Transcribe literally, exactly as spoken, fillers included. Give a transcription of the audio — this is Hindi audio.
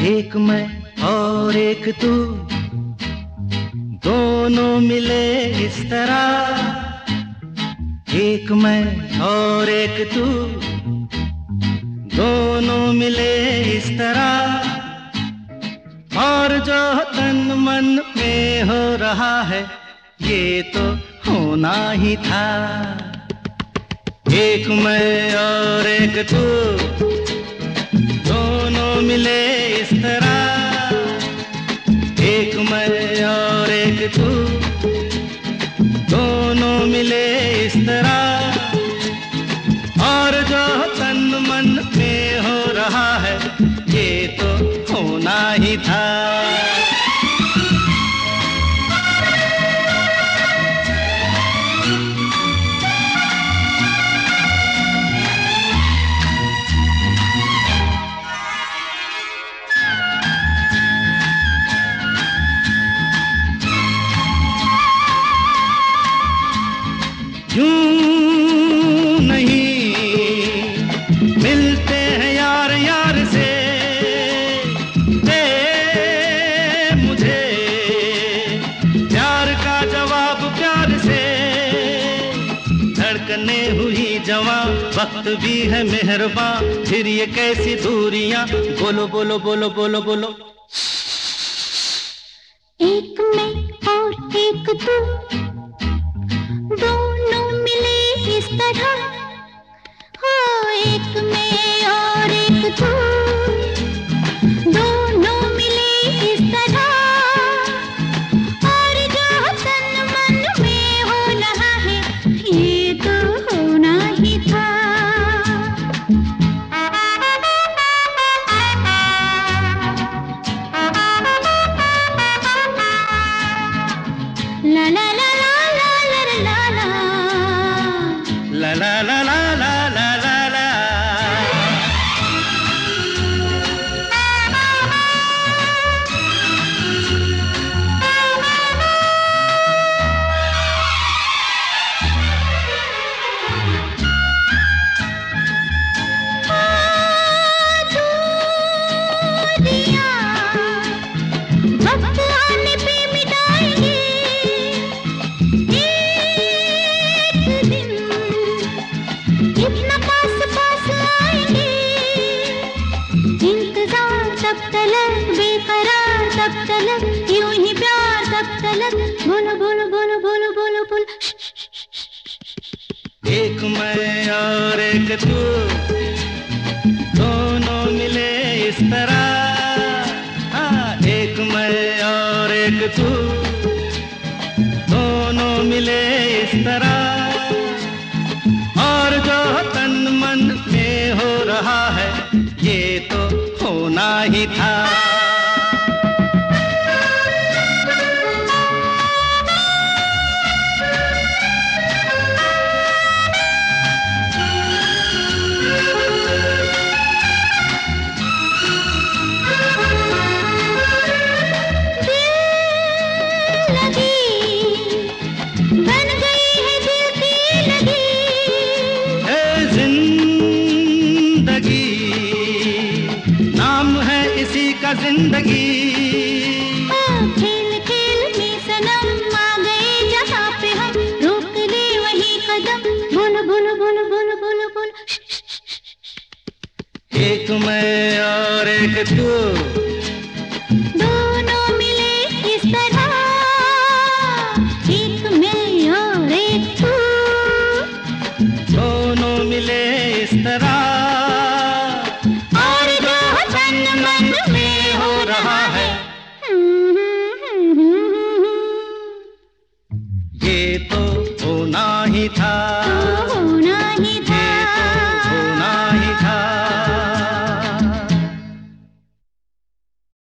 एक मैं और एक तू, दोनों मिले इस तरह। एक मैं और एक तू, दोनों मिले इस तरह। और जो तन मन में हो रहा है, ये तो होना ही था। एक मैं और एक तू, दोनों मिले इस तरह। एक मैं और एक तू, दोनों मिले इस तरह। और जो तन मन में हो रहा है, ये तो होना ही था। यूं नहीं मिलते हैं यार यार से, दे मुझे प्यार का जवाब प्यार से। धड़कने हुई जवां, वक्त भी है मेहरबान, फिर ये कैसी दूरियां। बोलो बोलो बोलो बोलो बोलो। एक मैं और एक तू, दोनों मिले इस तरह। हो एक मैं और एक तू, दोनों मिले इस तरह। और जो तन मन में हो रहा है, ये तो होना ही था। ला ला ला La la la la la la la la. वक्त आने पे मिटाएंगे एक दिन, इतना पास पास आएंगे। इंतजार तब तलक, बेकरार तब तलक, यूं ही प्यार तब तलक। बोलो बोलो बोलो बोलो बोलो बोलो। एक मैं और एक तू, दोनों मिले इस तरह। हाँ, एक मैं और एक तू, दोनों मिले इस तरह। और जो तन मन में हो रहा है, ये तो होना ही था। जिंदगी खेल खेल में सनम आ गए जहाँ पे हम, रोक ले वही कदम। बोलो बोलो बोलो बोलो बोलो बोलो। एक मैं और एक तू, दोनों मिले इस तरह। एक मैं और एक तू, दोनों मिले इस तरह। और जो तन मन में हो रहा है, ये तो होना ही था।